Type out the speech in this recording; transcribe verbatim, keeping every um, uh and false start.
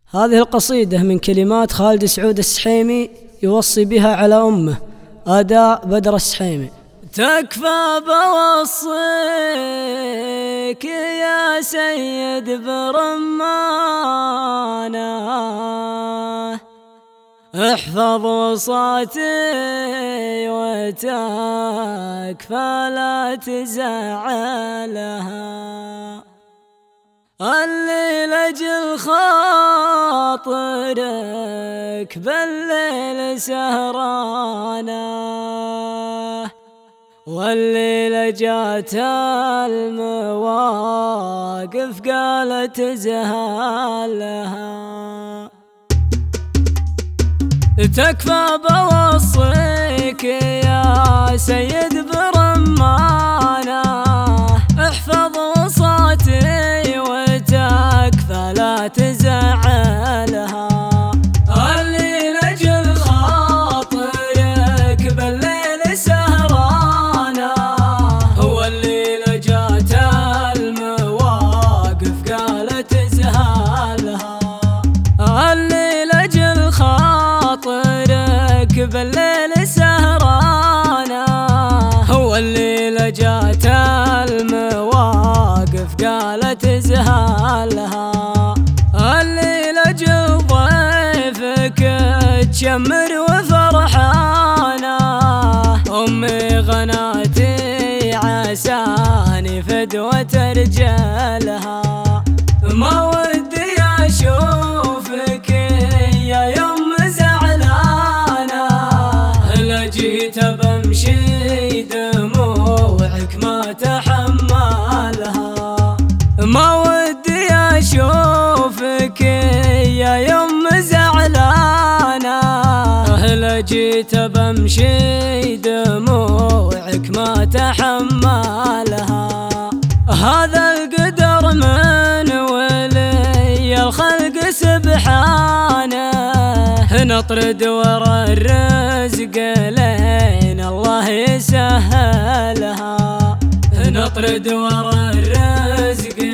هذه القصيدة من كلمات خالد سعود السحيمي يوصي بها على أمه. أداء بدر السحيمي. تكفى بوصيك يا سيد برمانة، احفظ وصاتي وتكفى لا تزعلها، اللي لجل خاطرك بالليل سهرانة، واللي لجات المواقف قالت زهالها. تكفى بوصيك يا سيد برمانة، احفظ وصاتي وتكفى لا تزعلها، اللي لجل خاطرك بالليل سهرانة، هو اللي لجات المواقف قالت زهالها، اللي لجل خاطرك بالليل سهرانة، هو اللي لجات المواقف قالت زهالها، اللي لجل ضيفك تشمر وفرحانة، أمي غناتي عساني فدوة رجالها، ما ودي أشوفك يا يم زعلانة، لجيت بمشي دموعك ما تحملها، ما ودي أشوفك يا يم زعلانة، لجيت بمشي دموعك ما تحملها، هذا القدر من ولي الخلق سبحانه، نطرد ورا الرزق لين الله يسهلها، نطرد ورا الرزق